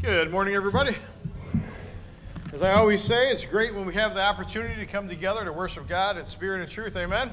Good morning, everybody. As I always say, it's great when we have the opportunity to come together to worship God in spirit and truth. Amen?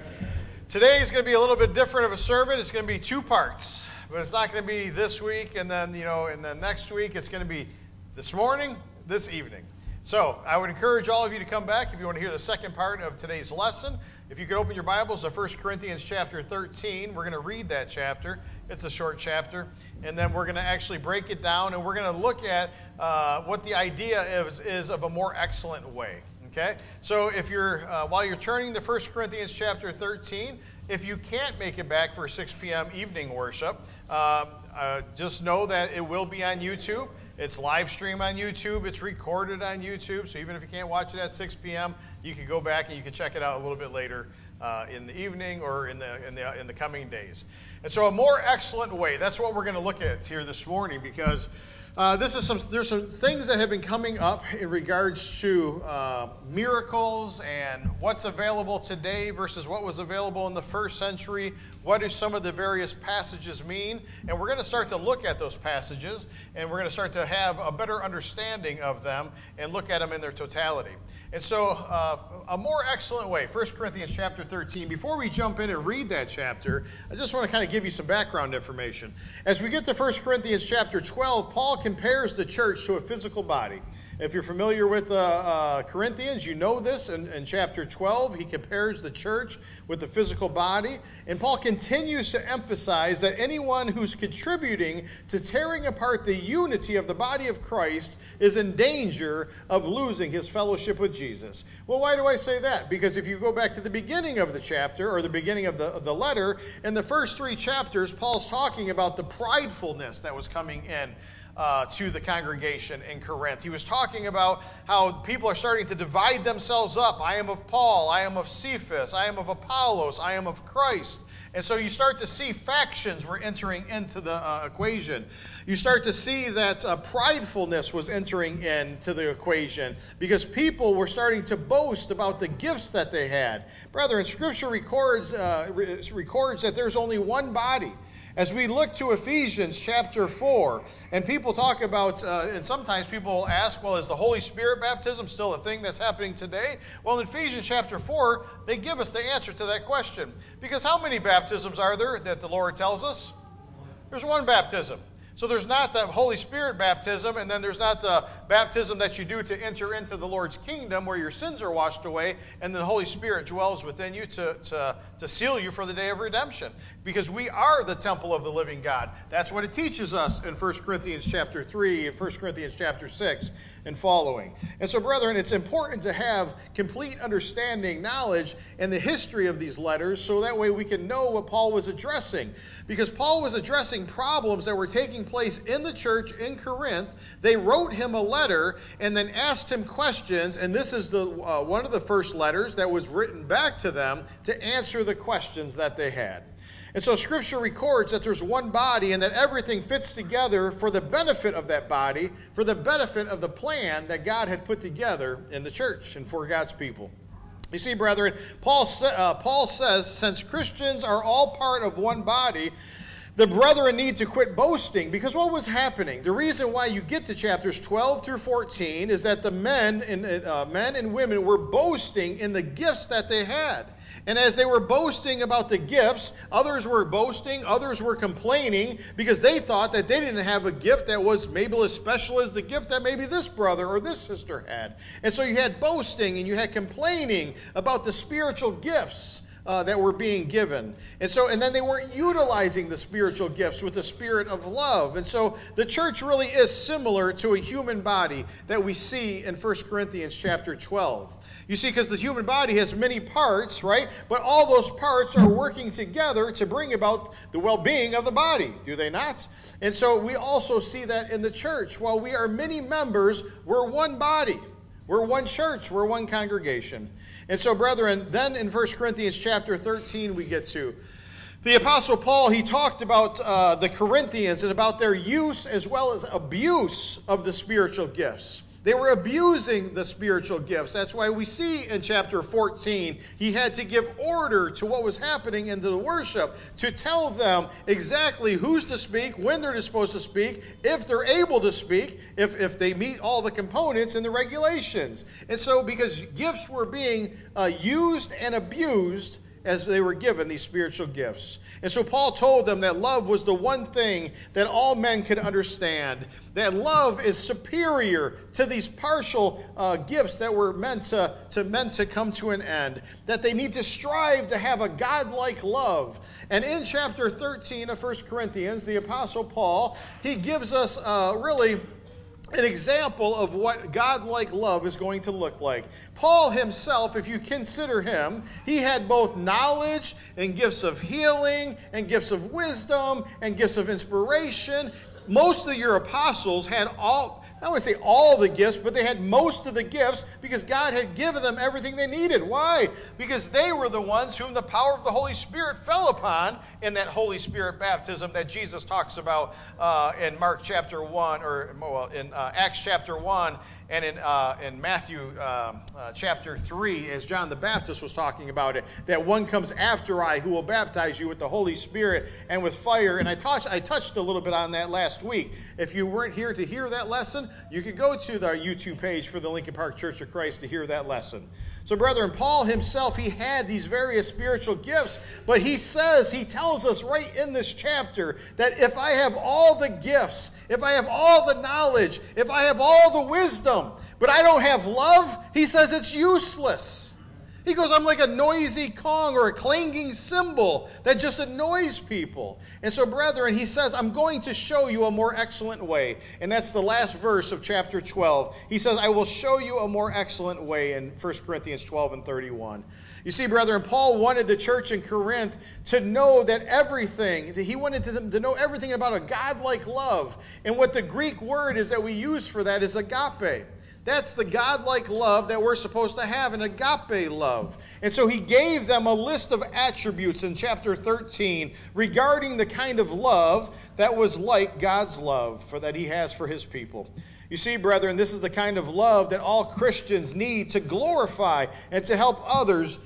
Today is going to be a little bit different of a sermon. It's going to be two parts, but it's not going to be this week and then, and then next week. It's going to be this morning, this evening. So I would encourage all of you to come back if you want to hear the second part of today's lesson. If you could open your Bibles to 1 Corinthians chapter 13, we're going to read that chapter. It's a short chapter, and then we're going to actually break it down, and we're going to look at what the idea is of a more excellent way. Okay? So if you're while you're turning to 1 Corinthians chapter 13, if you can't make it back for 6 p.m. evening worship, just know that it will be on YouTube. It's live stream on YouTube. It's recorded on YouTube. So even if you can't watch it at 6 p.m., you can go back and you can check it out a little bit later in the evening or in the coming days. And so a more excellent way. That's what we're going to look at here this morning, because there's some things that have been coming up in regards to miracles and what's available today versus what was available in the first century. What do some of the various passages mean? And we're going to start to look at those passages, and we're going to start to have a better understanding of them and look at them in their totality. And so a more excellent way, 1 Corinthians chapter 13. Before we jump in and read that chapter, I just want to kind of give you some background information. As we get to 1 Corinthians chapter 12, Paul compares the church to a physical body. If you're familiar with Corinthians, you know this. In chapter 12, he compares the church with the physical body. And Paul continues to emphasize that anyone who's contributing to tearing apart the unity of the body of Christ is in danger of losing his fellowship with Jesus. Well, why do I say that? Because if you go back to the beginning of the chapter, or the beginning of the letter, in the first 3 chapters, Paul's talking about the pridefulness that was coming in to the congregation in Corinth. He was talking about how people are starting to divide themselves up. I am of Paul, I am of Cephas, I am of Apollos, I am of Christ. And so you start to see factions were entering into the equation. You start to see that pridefulness was entering into the equation because people were starting to boast about the gifts that they had. Brethren, Scripture records that there's only one body. As we look to Ephesians chapter 4, and people talk about, and sometimes people ask, well, is the Holy Spirit baptism still a thing that's happening today? Well, in Ephesians chapter 4, they give us the answer to that question. Because how many baptisms are there that the Lord tells us? There's one baptism. So there's not the Holy Spirit baptism, and then there's not the baptism that you do to enter into the Lord's kingdom where your sins are washed away, and the Holy Spirit dwells within you to seal you for the day of redemption. Because we are the temple of the living God. That's what it teaches us in 1 Corinthians chapter 3 and 1 Corinthians chapter 6 and following. And so, brethren, it's important to have complete understanding, knowledge, and the history of these letters so that way we can know what Paul was addressing. Because Paul was addressing problems that were taking place in the church in Corinth. They wrote him a letter and then asked him questions, and this is the one of the first letters that was written back to them to answer the questions that they had. And so Scripture records that there's one body and that everything fits together for the benefit of that body, for the benefit of the plan that God had put together in the church and for God's people. You see, brethren, Paul says, since Christians are all part of one body, the brethren need to quit boasting, because what was happening? The reason why you get to chapters 12 through 14 is that the men and women were boasting in the gifts that they had. And as they were boasting about the gifts, others were boasting, others were complaining, because they thought that they didn't have a gift that was maybe as special as the gift that maybe this brother or this sister had. And so you had boasting and you had complaining about the spiritual gifts that were being given. And then they weren't utilizing the spiritual gifts with the spirit of love. And so the church really is similar to a human body that we see in 1 Corinthians chapter 12. You see, because the human body has many parts, right? But all those parts are working together to bring about the well-being of the body, do they not? And so we also see that in the church. While we are many members, we're one body. We're one church. We're one congregation. And so, brethren, then in 1 Corinthians chapter 13 we get to. The Apostle Paul, he talked about the Corinthians and about their use as well as abuse of the spiritual gifts. They were abusing the spiritual gifts. That's why we see in chapter 14, he had to give order to what was happening in the worship to tell them exactly who's to speak, when they're supposed to speak, if they're able to speak, if they meet all the components and the regulations. And so because gifts were being used and abused as they were given these spiritual gifts. And so Paul told them that love was the one thing that all men could understand. That love is superior to these partial gifts that were meant to come to an end. That they need to strive to have a godlike love. And in chapter 13 of 1 Corinthians, the Apostle Paul, he gives us really an example of what godlike love is going to look like. Paul himself, if you consider him, he had both knowledge and gifts of healing and gifts of wisdom and gifts of inspiration. Most of your apostles had I wouldn't say all the gifts, but they had most of the gifts because God had given them everything they needed. Why? Because they were the ones whom the power of the Holy Spirit fell upon in that Holy Spirit baptism that Jesus talks about in Mark chapter 1, or in Acts chapter 1, and in Matthew chapter 3, as John the Baptist was talking about it, that one comes after I who will baptize you with the Holy Spirit and with fire. And I touched a little bit on that last week. If you weren't here to hear that lesson, you could go to our YouTube page for the Lincoln Park Church of Christ to hear that lesson. So, brethren, Paul himself, he had these various spiritual gifts, but he tells us right in this chapter that if I have all the gifts, if I have all the knowledge, if I have all the wisdom, but I don't have love, he says it's useless. He goes, I'm like a noisy gong or a clanging cymbal that just annoys people. And so, brethren, he says, I'm going to show you a more excellent way. And that's the last verse of chapter 12. He says, I will show you a more excellent way in 1 Corinthians 12 and 31. You see, brethren, Paul wanted the church in Corinth to know that everything, he wanted them to know everything about a godlike love. And what the Greek word is that we use for that is agape. That's the godlike love that we're supposed to have, an agape love. And so he gave them a list of attributes in chapter 13 regarding the kind of love that was like God's love that he has for his people. You see, brethren, this is the kind of love that all Christians need to glorify and to help others,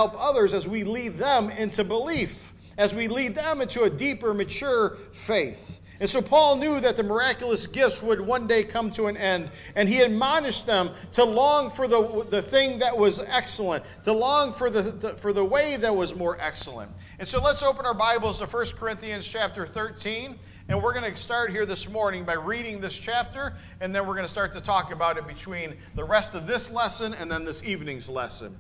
as we lead them into belief, as we lead them into a deeper, mature faith. And so Paul knew that the miraculous gifts would one day come to an end, and he admonished them to long for the thing that was excellent, to long for the way that was more excellent. And so let's open our Bibles to 1 Corinthians chapter 13, and we're going to start here this morning by reading this chapter, and then we're going to start to talk about it between the rest of this lesson and then this evening's lesson.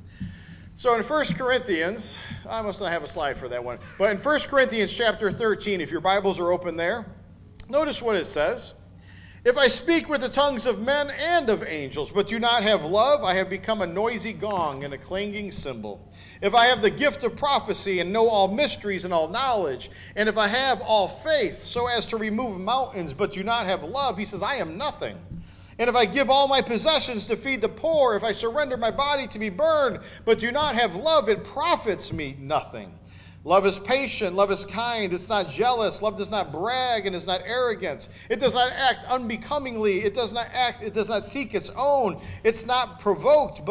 So in 1 Corinthians, I must not have a slide for that one, but in 1 Corinthians chapter 13, if your Bibles are open there, notice what it says. If I speak with the tongues of men and of angels, but do not have love, I have become a noisy gong and a clanging cymbal. If I have the gift of prophecy and know all mysteries and all knowledge, and if I have all faith so as to remove mountains, but do not have love, he says, I am nothing. And if I give all my possessions to feed the poor, if I surrender my body to be burned, but do not have love, it profits me nothing. Love is patient, love is kind, it's not jealous, love does not brag, and is not arrogant. It does not act unbecomingly, it does not seek its own, it's not provoked,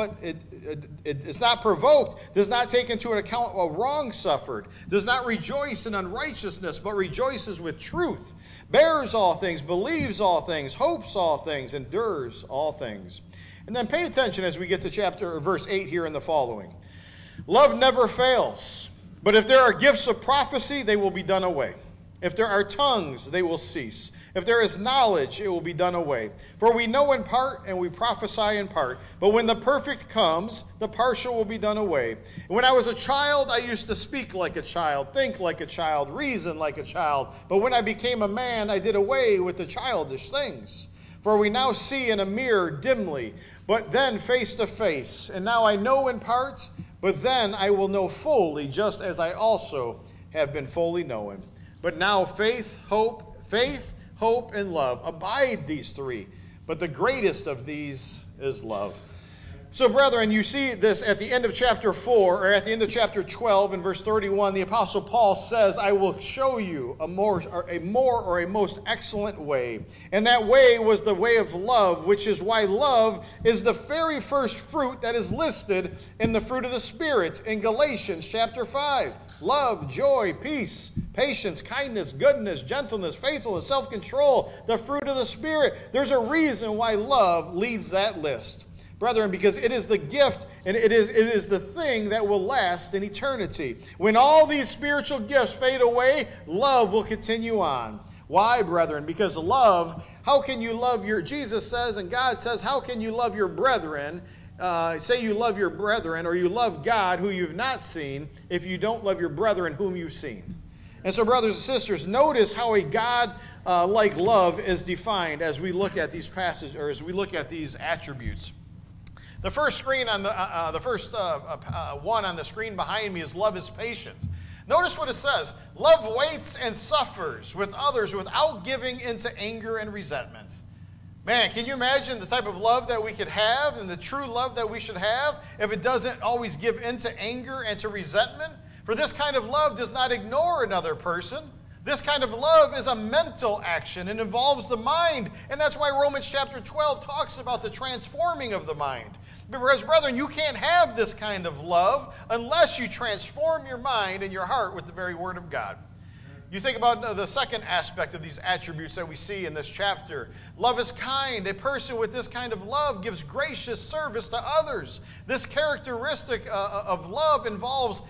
does not take into account a wrong suffered, does not rejoice in unrighteousness, but rejoices with truth, bears all things, believes all things, hopes all things, endures all things. And then pay attention as we get to verse 8 here in the following. Love never fails. But if there are gifts of prophecy, they will be done away. If there are tongues, they will cease. If there is knowledge, it will be done away. For we know in part, and we prophesy in part. But when the perfect comes, the partial will be done away. And when I was a child, I used to speak like a child, think like a child, reason like a child. But when I became a man, I did away with the childish things. For we now see in a mirror dimly, but then face to face. And now I know in part, but then I will know fully, just as I also have been fully known. But now faith, hope, and love. Abide these three. But the greatest of these is love. So, brethren, you see this at the end of chapter 4, or at the end of chapter 12, in verse 31, the Apostle Paul says, I will show you a more or a most excellent way. And that way was the way of love, which is why love is the very first fruit that is listed in the fruit of the Spirit in Galatians chapter 5. Love, joy, peace, patience, kindness, goodness, gentleness, faithfulness, self-control, the fruit of the Spirit. There's a reason why love leads that list. Brethren, because it is the gift and it is the thing that will last in eternity. When all these spiritual gifts fade away, love will continue on. Why, brethren? Because love, how can you love Jesus says and God says, how can you love your brethren? Say you love your brethren or you love God who you've not seen if you don't love your brethren whom you've seen. And so, brothers and sisters, notice how a God-like love is defined as we look at these passages or as we look at these attributes. The first screen on one on the screen behind me is love is patient. Notice what it says. Love waits and suffers with others without giving into anger and resentment. Man, can you imagine the type of love that we could have and the true love that we should have if it doesn't always give into anger and to resentment? For this kind of love does not ignore another person. This kind of love is a mental action and involves the mind. And that's why Romans chapter 12 talks about the transforming of the mind. Because, brethren, you can't have this kind of love unless you transform your mind and your heart with the very Word of God. You think about the second aspect of these attributes that we see in this chapter. Love is kind. A person with this kind of love gives gracious service to others. This characteristic of love involves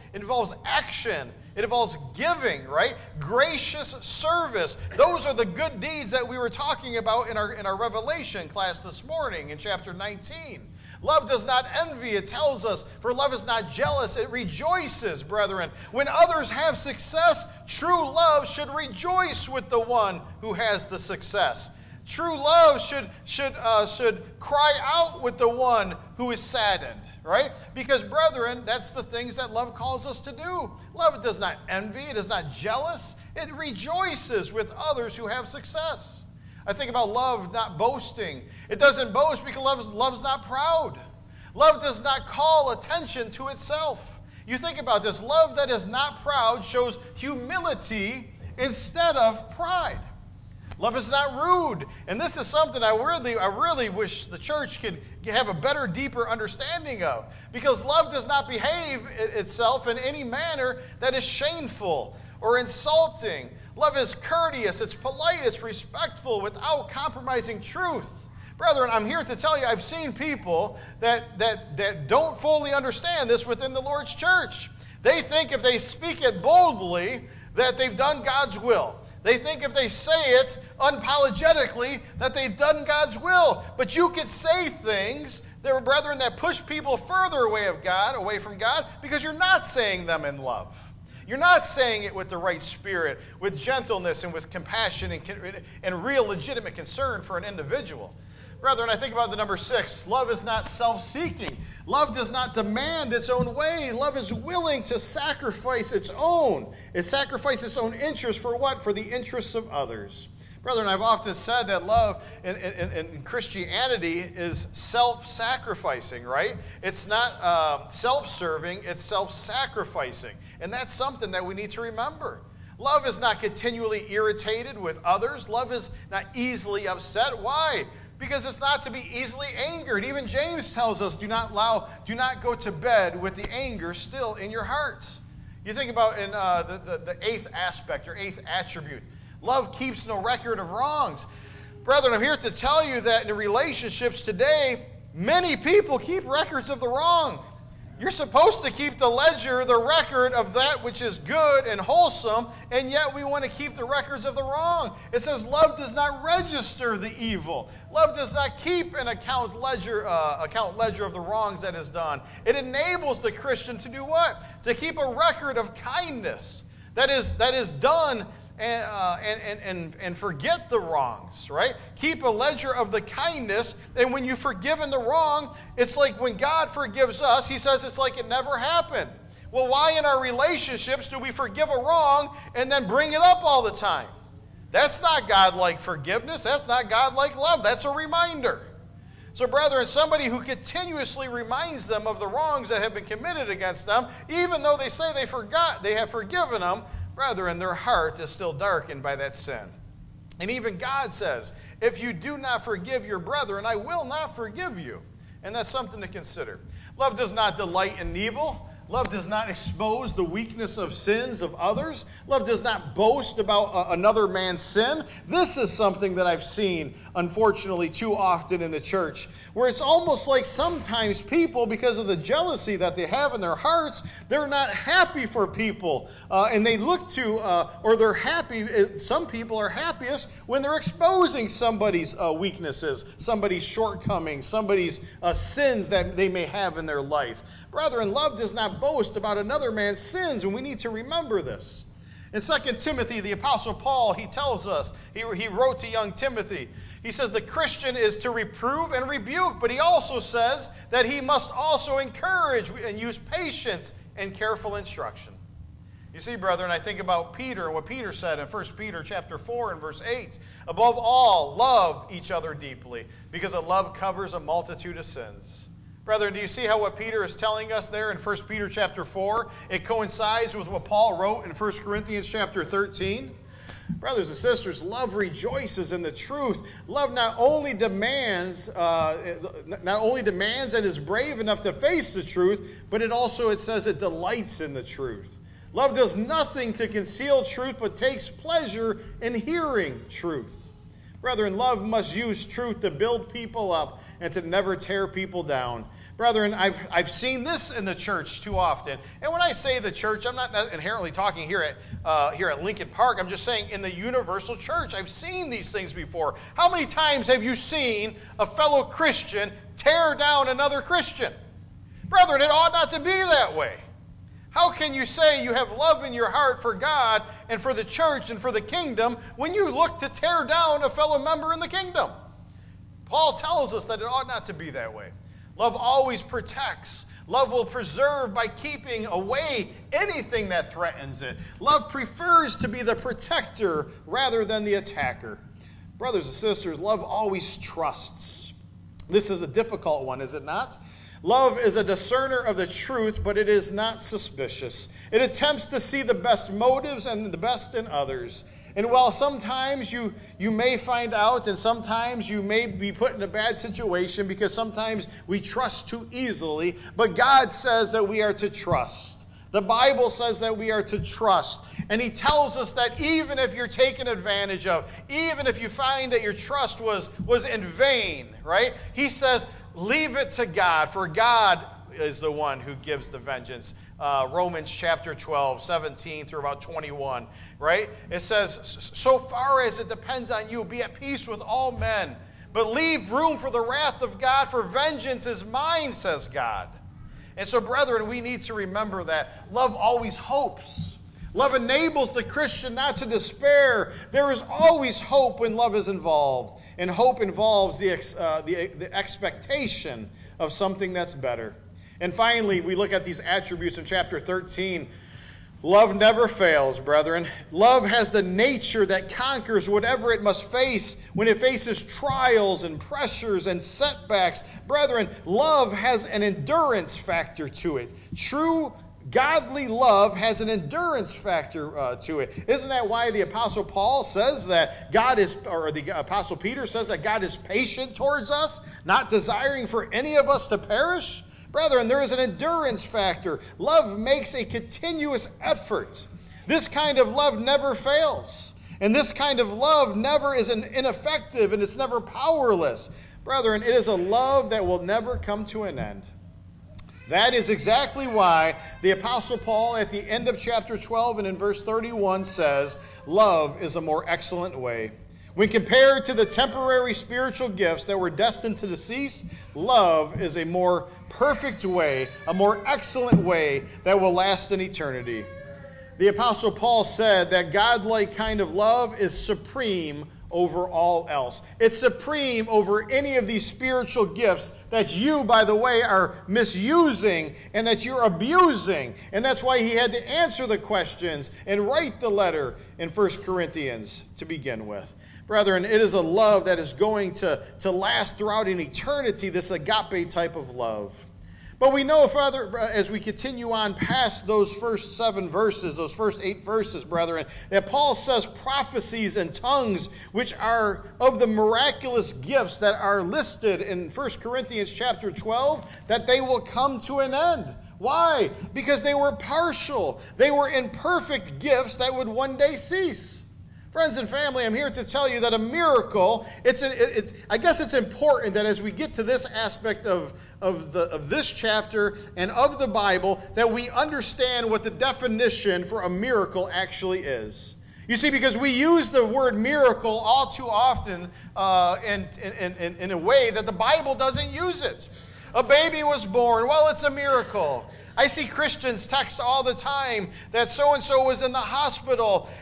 action. It involves giving, right? Gracious service. Those are the good deeds that we were talking about in our Revelation class this morning in chapter 19. Love does not envy, it tells us, for love is not jealous, it rejoices, brethren. When others have success, true love should rejoice with the one who has the success. True love should cry out with the one who is saddened, right? Because, brethren, that's the things that love calls us to do. Love does not envy, it is not jealous, it rejoices with others who have success. I think about love not boasting. It doesn't boast because love's not proud. Love does not call attention to itself. You think about this. Love that is not proud shows humility instead of pride. Love is not rude. And this is something I really wish the church could have a better, deeper understanding of. Because love does not behave itself in any manner that is shameful or insulting. Love is courteous, it's polite, it's respectful without compromising truth. Brethren, I'm here to tell you, I've seen people that don't fully understand this within the Lord's church. They think if they speak it boldly, that they've done God's will. They think if they say it unapologetically, that they've done God's will. But you could say things, brethren, that push people further away from God, because you're not saying them in love. You're not saying it with the right spirit, with gentleness and with compassion and real legitimate concern for an individual. Brethren, I think about the number 6. Love is not self-seeking. Love does not demand its own way. Love is willing to sacrifice its own. It sacrifices its own interest for what? For the interests of others. Brethren, I've often said that love in Christianity is self-sacrificing, right? It's not self-serving, it's self-sacrificing. And that's something that we need to remember. Love is not continually irritated with others. Love is not easily upset. Why? Because it's not to be easily angered. Even James tells us, do not go to bed with the anger still in your hearts. You think about in the 8th aspect or 8th attribute. Love keeps no record of wrongs. Brethren, I'm here to tell you that in relationships today, many people keep records of the wrong. You're supposed to keep the record of that which is good and wholesome, and yet we want to keep the records of the wrong. It says love does not register the evil. Love does not keep an account ledger of the wrongs that is done. It enables the Christian to do what? To keep a record of kindness that is done and forget the wrongs, right? Keep a ledger of the kindness, and when you've forgiven the wrong, it's like when God forgives us, he says it's like it never happened. Well, why in our relationships do we forgive a wrong and then bring it up all the time? That's not God-like forgiveness. That's not God-like love. That's a reminder. So, brethren, somebody who continuously reminds them of the wrongs that have been committed against them, even though they say they have forgiven them, brethren, their heart is still darkened by that sin. And even God says, if you do not forgive your brethren, I will not forgive you. And that's something to consider. Love does not delight in evil. Love does not expose the weakness of sins of others. Love does not boast about another man's sin. This is something that I've seen, unfortunately, too often in the church, where it's almost like sometimes people, because of the jealousy that they have in their hearts, they're not happy for people. And they look to, or they're happy, some people are happiest when they're exposing somebody's weaknesses, somebody's shortcomings, somebody's sins that they may have in their life. Brethren, love does not boast about another man's sins, and we need to remember this. In 2 Timothy, the Apostle Paul, he tells us, he wrote to young Timothy, he says the Christian is to reprove and rebuke, but he also says that he must also encourage and use patience and careful instruction. You see, brethren, I think about Peter and what Peter said in 1 Peter chapter 4 and verse 8. Above all, love each other deeply, because a love covers a multitude of sins. Brethren, do you see how what Peter is telling us there in 1 Peter chapter 4, it coincides with what Paul wrote in 1 Corinthians chapter 13? Brothers and sisters, love rejoices in the truth. Love not only demands and is brave enough to face the truth, but it says it delights in the truth. Love does nothing to conceal truth, but takes pleasure in hearing truth. Brethren, love must use truth to build people up and to never tear people down. Brethren, I've seen this in the church too often. And when I say the church, I'm not inherently talking here at Lincoln Park. I'm just saying in the universal church. I've seen these things before. How many times have you seen a fellow Christian tear down another Christian? Brethren, it ought not to be that way. How can you say you have love in your heart for God and for the church and for the kingdom when you look to tear down a fellow member in the kingdom? Paul tells us that it ought not to be that way. Love always protects. Love will preserve by keeping away anything that threatens it. Love prefers to be the protector rather than the attacker. Brothers and sisters, love always trusts. This is a difficult one, is it not? Love is a discerner of the truth, but it is not suspicious. It attempts to see the best motives and the best in others. And while sometimes you may find out, and sometimes you may be put in a bad situation because sometimes we trust too easily, but God says that we are to trust. The Bible says that we are to trust. And he tells us that even if you're taken advantage of, even if you find that your trust was in vain, right? He says, leave it to God, for God is the one who gives the vengeance. Romans chapter 12, 17 through about 21, right? It says, so far as it depends on you, be at peace with all men, but leave room for the wrath of God, for vengeance is mine, says God. And so, brethren, we need to remember that love always hopes. Love enables the Christian not to despair. There is always hope when love is involved, and hope involves the expectation of something that's better. And finally, we look at these attributes in chapter 13. Love never fails, brethren. Love has the nature that conquers whatever it must face when it faces trials and pressures and setbacks. Brethren, love has an endurance factor to it. True godly love has an endurance factor to it. Isn't that why the Apostle Paul says that the Apostle Peter says that God is patient towards us, not desiring for any of us to perish? Brethren, there is an endurance factor. Love makes a continuous effort. This kind of love never fails. And this kind of love never is ineffective, and it's never powerless. Brethren, it is a love that will never come to an end. That is exactly why the Apostle Paul at the end of chapter 12 and in verse 31 says, love is a more excellent way. When compared to the temporary spiritual gifts that were destined to cease, love is a more perfect way, a more excellent way that will last in eternity. The Apostle Paul said that godlike kind of love is supreme over all else. It's supreme over any of these spiritual gifts that you, by the way, are misusing and that you're abusing. And that's why he had to answer the questions and write the letter in 1 Corinthians to begin with. Brethren, it is a love that is going to last throughout an eternity, this agape type of love. But we know, Father, as we continue on past those first 7 verses, those first 8 verses, brethren, that Paul says prophecies and tongues, which are of the miraculous gifts that are listed in 1 Corinthians chapter 12, that they will come to an end. Why? Because they were partial. They were imperfect gifts that would one day cease. Friends and family, I'm here to tell you that a miracle, I guess it's important that as we get to this aspect of this chapter and of the Bible, that we understand what the definition for a miracle actually is. You see, because we use the word miracle all too often in a way that the Bible doesn't use it. A baby was born, well, it's a miracle. I see Christians text all the time that so-and-so was in the hospital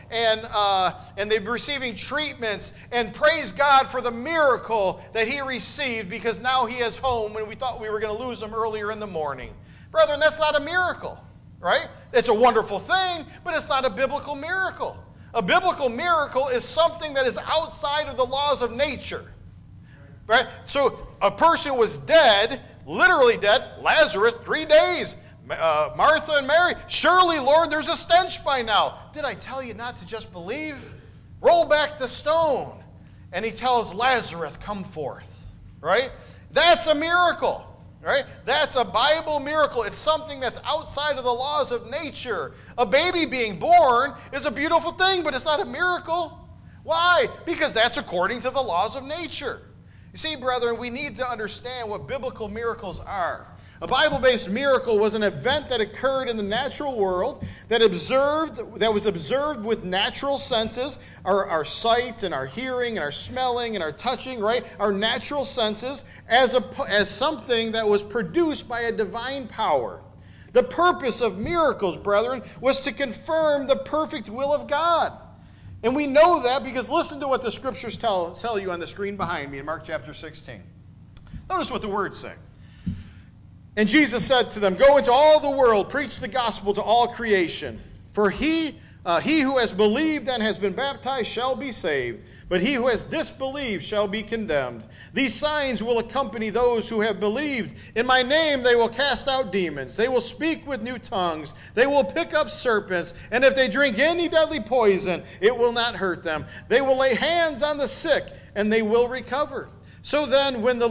and they're receiving treatments, and praise God for the miracle that he received because now he is home when we thought we were going to lose him earlier in the morning. Brethren, that's not a miracle, right? It's a wonderful thing, but it's not a biblical miracle. A biblical miracle is something that is outside of the laws of nature, right? So a person was dead, literally dead, Lazarus, 3 days. Martha and Mary, surely, Lord, there's a stench by now. Did I tell you not to just believe? Roll back the stone. And he tells Lazarus, come forth. Right? That's a miracle. Right? That's a Bible miracle. It's something that's outside of the laws of nature. A baby being born is a beautiful thing, but it's not a miracle. Why? Because that's according to the laws of nature. You see, brethren, we need to understand what biblical miracles are. A Bible-based miracle was an event that occurred in the natural world that was observed with natural senses, our sight and our hearing and our smelling and our touching, right? Our natural senses as something that was produced by a divine power. The purpose of miracles, brethren, was to confirm the perfect will of God. And we know that because listen to what the scriptures tell you on the screen behind me in Mark chapter 16. Notice what the words say. And Jesus said to them, go into all the world, preach the gospel to all creation. For he who has believed and has been baptized shall be saved, but he who has disbelieved shall be condemned. These signs will accompany those who have believed. In my name they will cast out demons. They will speak with new tongues. They will pick up serpents. And if they drink any deadly poison, it will not hurt them. They will lay hands on the sick, and they will recover. So then, when the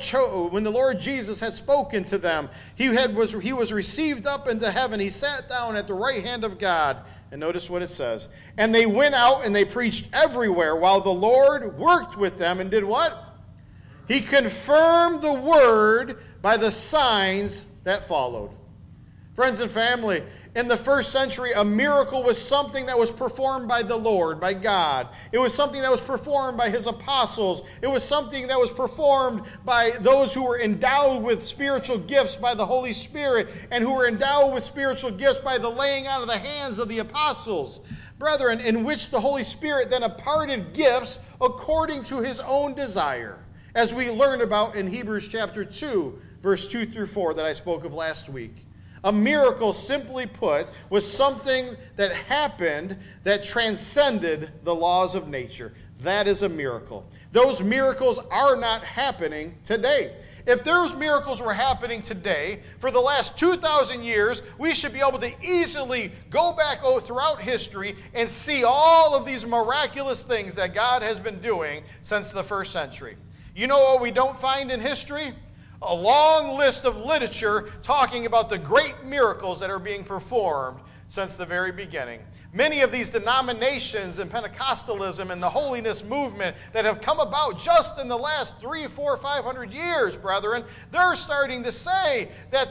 Lord Jesus had spoken to them, he was received up into heaven. He sat down at the right hand of God. And notice what it says. And they went out and they preached everywhere while the Lord worked with them and did what? He confirmed the word by the signs that followed. Friends and family, in the first century, a miracle was something that was performed by the Lord, by God. It was something that was performed by his apostles. It was something that was performed by those who were endowed with spiritual gifts by the Holy Spirit and who were endowed with spiritual gifts by the laying out of the hands of the apostles. Brethren, in which the Holy Spirit then imparted gifts according to his own desire, as we learned about in Hebrews chapter 2, verse 2 through 4 that I spoke of last week. A miracle, simply put, was something that happened that transcended the laws of nature. That is a miracle. Those miracles are not happening today. If those miracles were happening today, for the last 2,000 years, we should be able to easily go back throughout history and see all of these miraculous things that God has been doing since the first century. You know what we don't find in history? A long list of literature talking about the great miracles that are being performed since the very beginning. Many of these denominations and Pentecostalism and the holiness movement that have come about just in the last 300, 400, 500 years, brethren, they're starting to say that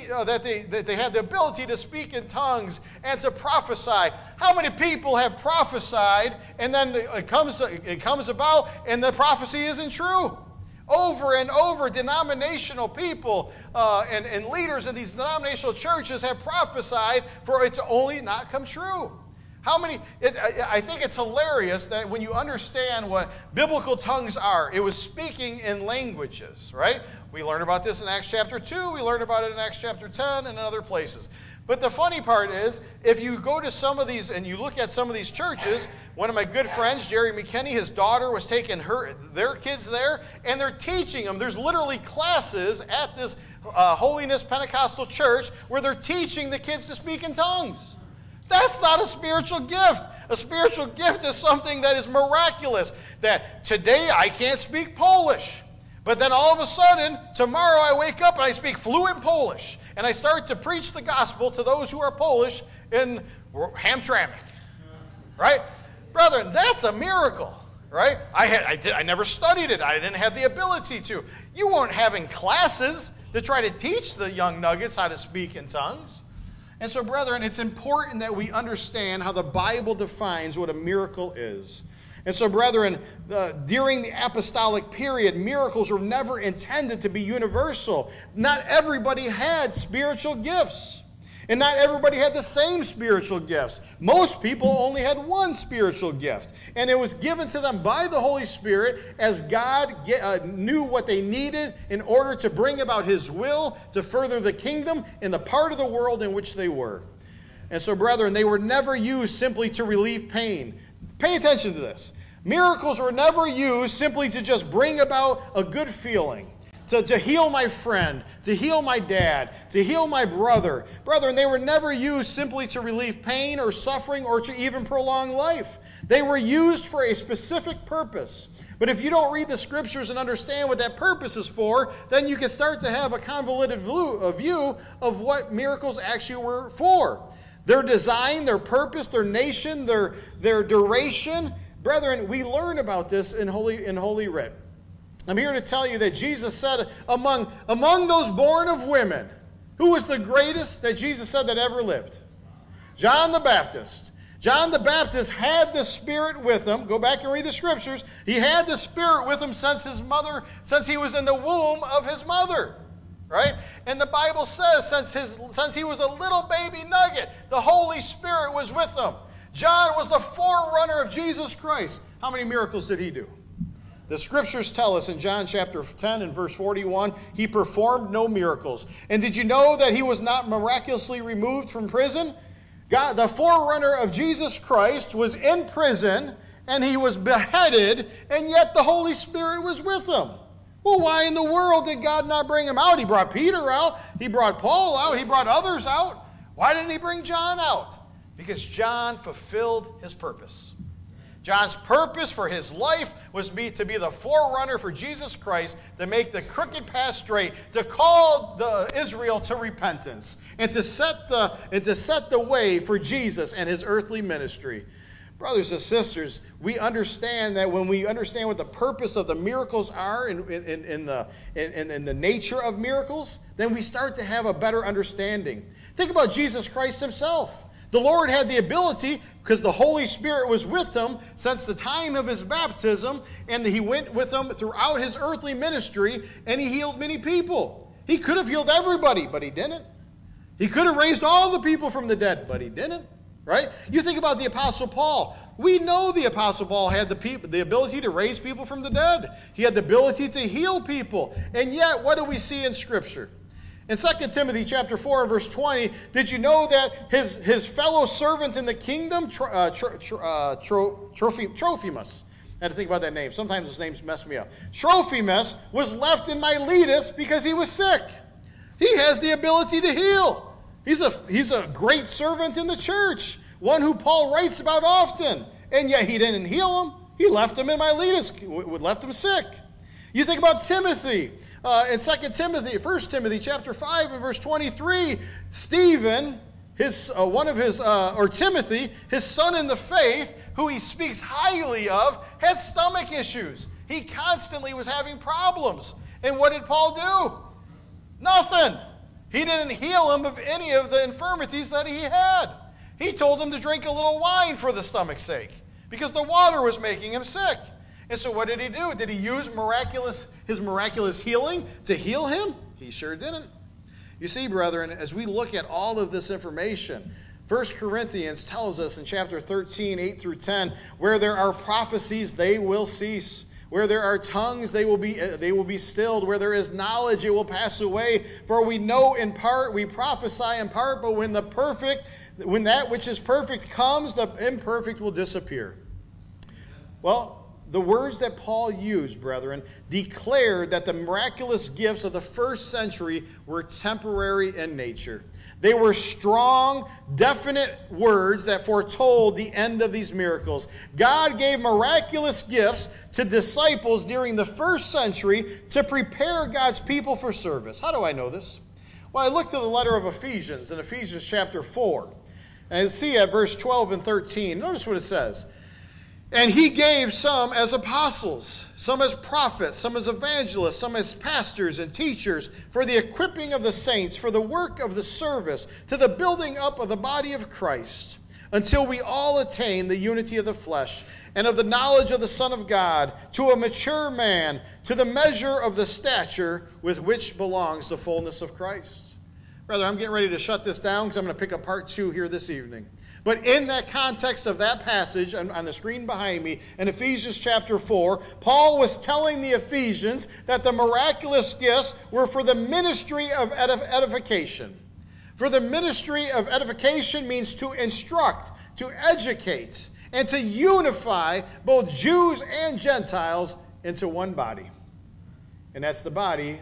they have the ability to speak in tongues and to prophesy. How many people have prophesied and then it comes about and the prophecy isn't true? Over and over, denominational people and leaders in these denominational churches have prophesied for it to only not come true. I think it's hilarious that when you understand what biblical tongues are, it was speaking in languages, right? We learned about this in Acts chapter 2. We learned about it in Acts chapter 10 and in other places. But the funny part is, if you go to some of these and you look at some of these churches, one of my good friends, Jerry McKinney, his daughter was taking their kids there, and they're teaching them. There's literally classes at this Holiness Pentecostal church where they're teaching the kids to speak in tongues. That's not a spiritual gift. A spiritual gift is something that is miraculous. That today I can't speak Polish, but then all of a sudden, tomorrow I wake up and I speak fluent Polish. And I start to preach the gospel to those who are Polish in Hamtramck. Right? Brethren, that's a miracle. Right? I never studied it. I didn't have the ability to. You weren't having classes to try to teach the young nuggets how to speak in tongues. And so, brethren, it's important that we understand how the Bible defines what a miracle is. And so, brethren, during the apostolic period, miracles were never intended to be universal. Not everybody had spiritual gifts. And not everybody had the same spiritual gifts. Most people only had one spiritual gift. And it was given to them by the Holy Spirit as God knew what they needed in order to bring about His will to further the kingdom in the part of the world in which they were. And so, brethren, they were never used simply to relieve pain. Pay attention to this. Miracles were never used simply to just bring about a good feeling, to heal my friend, to heal my dad, to heal my brother. Brethren, they were never used simply to relieve pain or suffering or to even prolong life. They were used for a specific purpose. But if you don't read the Scriptures and understand what that purpose is for, then you can start to have a convoluted view of what miracles actually were for. Their design, their purpose, their nation, their duration. Brethren, we learn about this in Holy Writ. I'm here to tell you that Jesus said among those born of women, who was the greatest that Jesus said that ever lived? John the Baptist. John the Baptist had the Spirit with him. Go back and read the Scriptures. He had the Spirit with him since he was in the womb of his mother. Right? And the Bible says since he was a little baby nugget, the Holy Spirit was with him. John was the forerunner of Jesus Christ. How many miracles did he do? The Scriptures tell us in John chapter 10 and verse 41, he performed no miracles. And did you know that he was not miraculously removed from prison? God, the forerunner of Jesus Christ, was in prison and he was beheaded, and yet the Holy Spirit was with him. Well, why in the world did God not bring him out? He brought Peter out. He brought Paul out. He brought others out. Why didn't he bring John out? Because John fulfilled his purpose. John's purpose for his life was to be the forerunner for Jesus Christ, to make the crooked path straight, to call Israel to repentance, and to set the way for Jesus and his earthly ministry. Brothers and sisters, we understand that when we understand what the purpose of the miracles are in the nature of miracles, then we start to have a better understanding. Think about Jesus Christ himself. The Lord had the ability, because the Holy Spirit was with him since the time of his baptism, and he went with him throughout his earthly ministry, and he healed many people. He could have healed everybody, but he didn't. He could have raised all the people from the dead, but he didn't. Right? You think about the Apostle Paul. We know the Apostle Paul had the ability to raise people from the dead. He had the ability to heal people. And yet, what do we see in Scripture? In 2 Timothy chapter 4 and verse 20, did you know that his fellow servant in the kingdom, Trophimus, I had to think about that name. Sometimes those names mess me up. Trophimus was left in Miletus because he was sick. He has the ability to heal. He's a great servant in the church, one who Paul writes about often, and yet he didn't heal him. He left him in Miletus, left him sick. You think about Timothy. In 1 Timothy chapter 5 and verse 23, Stephen, Timothy, his son in the faith, who he speaks highly of, had stomach issues. He constantly was having problems. And what did Paul do? Nothing. He didn't heal him of any of the infirmities that he had. He told him to drink a little wine for the stomach's sake, because the water was making him sick. And so what did he do? Did he use his miraculous healing to heal him? He sure didn't. You see, brethren, as we look at all of this information, 1 Corinthians tells us in chapter 13, 8 through 10, where there are prophecies, they will cease. Where there are tongues, they will be stilled. Where there is knowledge, it will pass away. For we know in part, we prophesy in part, but when that which is perfect comes, the imperfect will disappear. Well, the words that Paul used, brethren, declared that the miraculous gifts of the first century were temporary in nature. They were strong, definite words that foretold the end of these miracles. God gave miraculous gifts to disciples during the first century to prepare God's people for service. How do I know this? Well, I looked at the letter of Ephesians in Ephesians chapter 4. And I see at verse 12 and 13. Notice what it says. And he gave some as apostles, some as prophets, some as evangelists, some as pastors and teachers, for the equipping of the saints, for the work of the service, to the building up of the body of Christ, until we all attain the unity of the flesh and of the knowledge of the Son of God, to a mature man, to the measure of the stature with which belongs the fullness of Christ. Brother, I'm getting ready to shut this down because I'm going to pick up part 2 here this evening. But in that context of that passage on the screen behind me, in Ephesians chapter 4, Paul was telling the Ephesians that the miraculous gifts were for the ministry of edification. For the ministry of edification means to instruct, to educate, and to unify both Jews and Gentiles into one body. And that's the body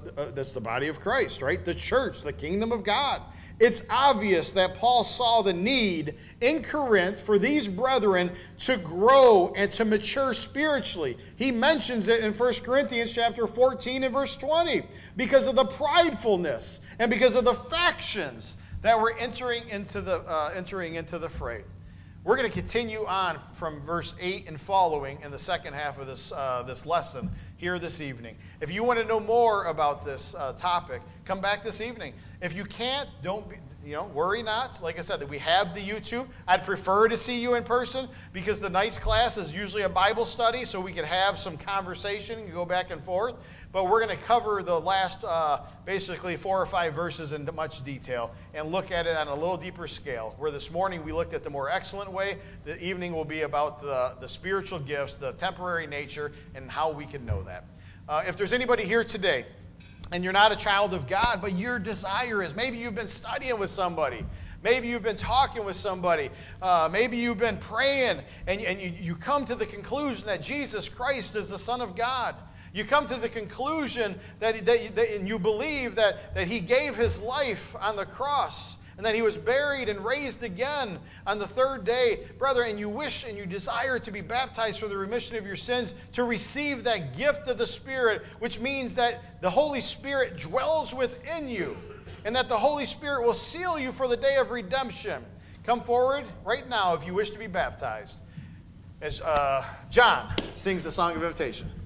of Christ, right? The church, the kingdom of God. It's obvious that Paul saw the need in Corinth for these brethren to grow and to mature spiritually. He mentions it in 1 Corinthians chapter 14 and verse 20 because of the pridefulness and because of the factions that were entering into the fray. We're going to continue on from verse 8 and following in the second half of this lesson here this evening. If you want to know more about this topic, come back this evening. If you can't, worry not. Like I said, that we have the YouTube. I'd prefer to see you in person because the night's class is usually a Bible study, so we can have some conversation and go back and forth. But we're going to cover the last basically 4 or 5 verses in much detail and look at it on a little deeper scale. Where this morning we looked at the more excellent way, the evening will be about the spiritual gifts, the temporary nature, and how we can know that. If there's anybody here today, and you're not a child of God, but your desire is, maybe you've been studying with somebody, maybe you've been talking with somebody, maybe you've been praying, and you come to the conclusion that Jesus Christ is the Son of God. You come to the conclusion and you believe that he gave his life on the cross, and that he was buried and raised again on the 3rd day, brother, and you wish and you desire to be baptized for the remission of your sins, to receive that gift of the Spirit, which means that the Holy Spirit dwells within you, and that the Holy Spirit will seal you for the day of redemption. Come forward right now if you wish to be baptized, as John sings the song of invitation.